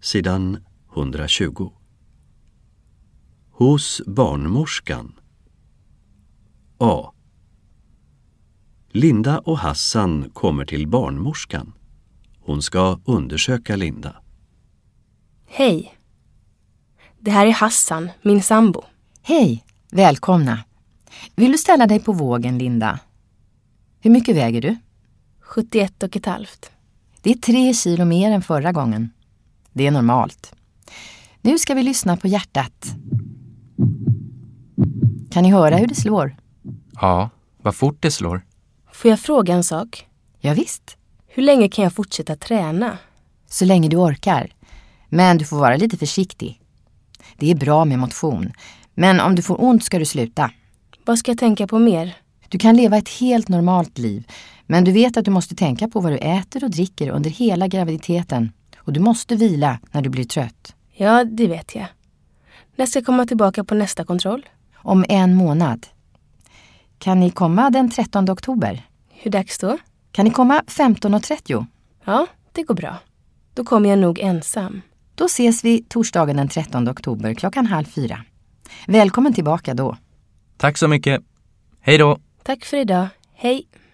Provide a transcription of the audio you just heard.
sidan 120. Hos barnmorskan. A. Linda och Hassan kommer till barnmorskan. Hon ska undersöka Linda. Hej. Det här är Hassan, min sambo. Hej, välkomna. Vill du ställa dig på vågen, Linda? Hur mycket väger du? 71,5. Det är 3 kilo mer än förra gången. Det är normalt. Nu ska vi lyssna på hjärtat. Kan ni höra hur det slår? Ja, vad fort det slår. Får jag fråga en sak? Ja, visst. Hur länge kan jag fortsätta träna? Så länge du orkar. Men du får vara lite försiktig. Det är bra med motion. Men om du får ont ska du sluta. Vad ska jag tänka på mer? Du kan leva ett helt normalt liv. Men du vet att du måste tänka på vad du äter och dricker under hela graviditeten. Och du måste vila när du blir trött. Ja, det vet jag. När ska jag komma tillbaka på nästa kontroll? Om 1 månad. Kan ni komma den 13 oktober? Hur dags då? Kan ni komma 15:30? Ja, det går bra. Då kommer jag nog ensam. Då ses vi torsdagen den 13 oktober 3:30. Välkommen tillbaka då. Tack så mycket. Hej då. Tack för idag. Hej.